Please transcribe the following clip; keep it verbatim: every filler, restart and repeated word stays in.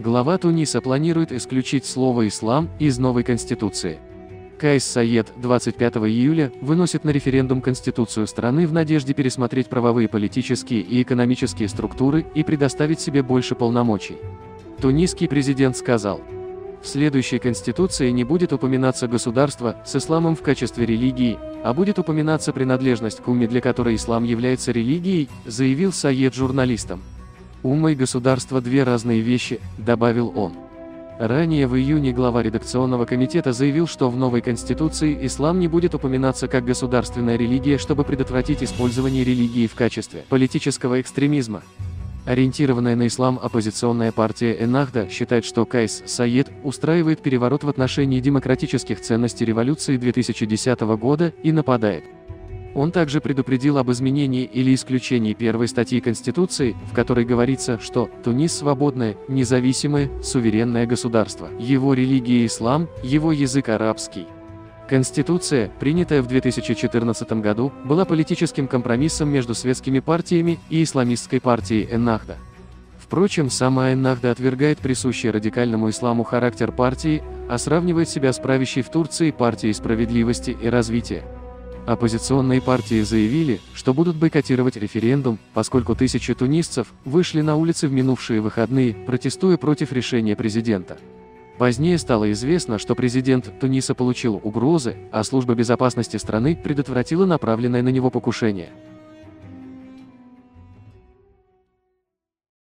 Глава Туниса планирует исключить слово «ислам» из новой конституции. Кайс Саед двадцать пятого июля выносит на референдум конституцию страны в надежде пересмотреть правовые, политические и экономические структуры и предоставить себе больше полномочий. Тунисский президент сказал: в следующей конституции не будет упоминаться государство с исламом в качестве религии, а будет упоминаться принадлежность к умме, для которой ислам является религией, заявил Саед журналистам. «Умма и государство – две разные вещи», – добавил он. Ранее в июне глава редакционного комитета заявил, что в новой конституции ислам не будет упоминаться как государственная религия, чтобы предотвратить использование религии в качестве политического экстремизма. Ориентированная на ислам оппозиционная партия Эннахда считает, что Кайс Саед устраивает переворот в отношении демократических ценностей революции две тысячи десятого года и нападает. Он также предупредил об изменении или исключении первой статьи Конституции, в которой говорится, что Тунис – свободное, независимое, суверенное государство. Его религия – ислам, его язык – арабский. Конституция, принятая в две тысячи четырнадцатом году, была политическим компромиссом между светскими партиями и исламистской партией Эннахда. Впрочем, сама Эннахда отвергает присущий радикальному исламу характер партии, а сравнивает себя с правящей в Турции партией справедливости и развития. Оппозиционные партии заявили, что будут бойкотировать референдум, поскольку тысячи тунисцев вышли на улицы в минувшие выходные, протестуя против решения президента. Позднее стало известно, что президент Туниса получил угрозы, а служба безопасности страны предотвратила направленное на него покушение.